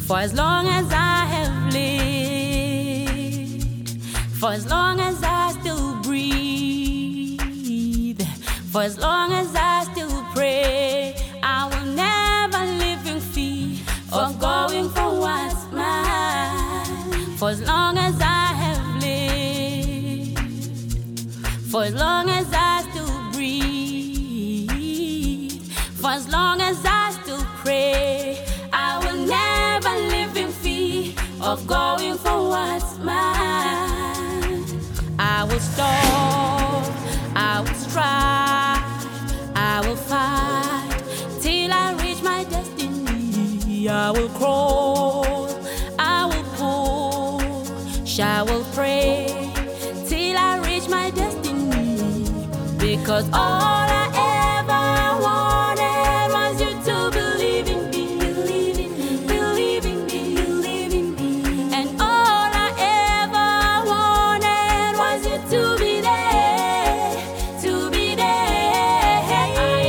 For as long as I have lived, for as long as I still breathe, for as long as I still pray, I will never live in fear of going for what's mine. For as long as I have lived, for as long as I still breathe, for as long as I still pray, I will never live in fear of going for what's mine. I will stop, I will strive, I will fight till I reach my destiny. I will crawl, I will push, I will pray till I reach my destiny. Because all I ever wanted was you to believe in me, believe in me, believe in me, believe in me. And all I ever wanted was you to be there, to be there. I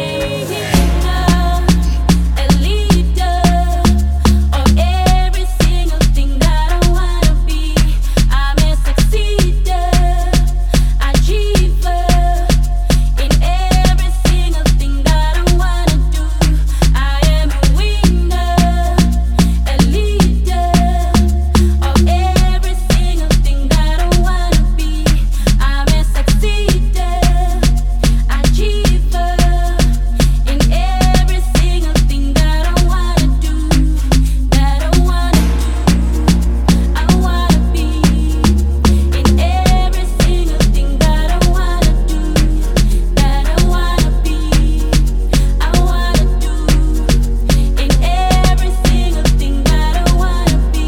am a leader of every single thing that I wanna be. I'm a succeeder, achiever in every single thing that I wanna do. I am a winner, a leader of every single thing that I wanna be. I'm a succeeder, achiever in every single thing that I wanna do, that I wanna do. I wanna be in every single thing that I wanna do, that I wanna be. I wanna do in every single thing that I wanna be.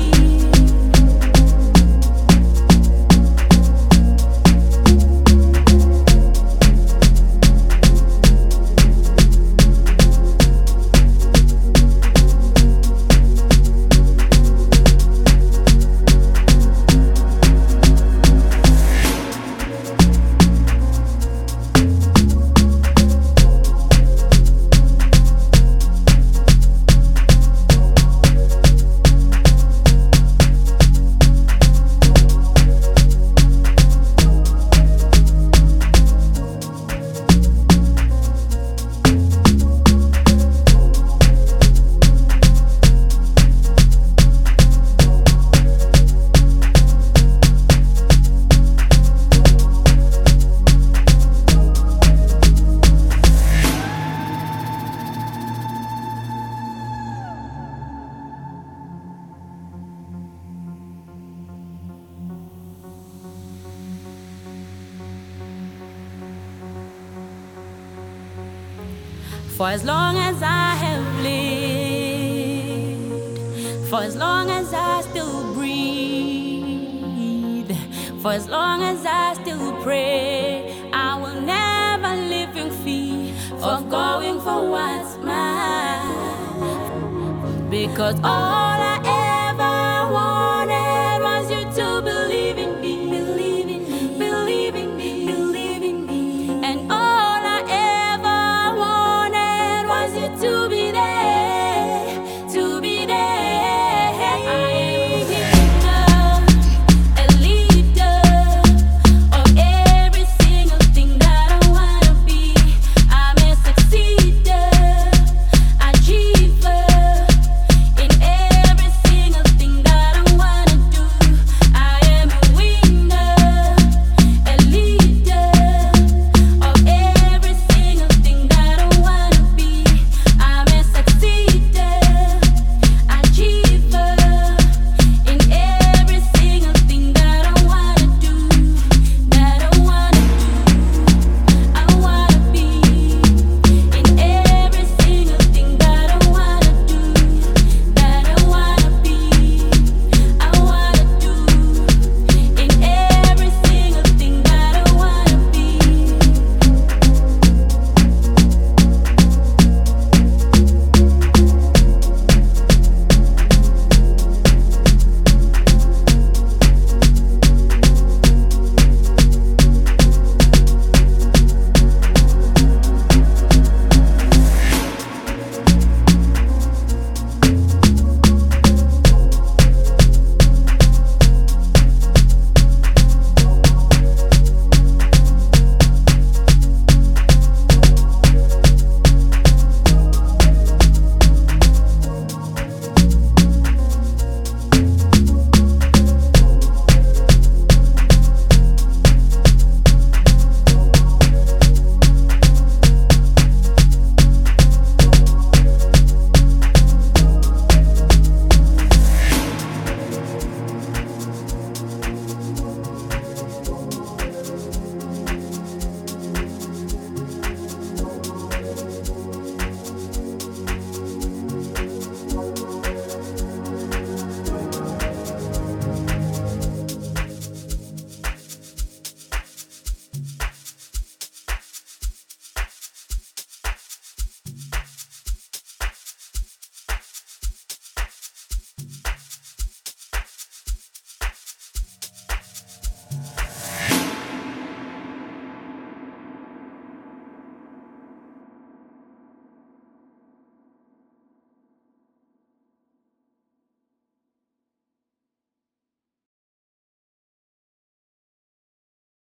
For as long as I have lived, for as long as I still breathe, for as long as I still pray, I will never live in fear of going for what's mine. Because all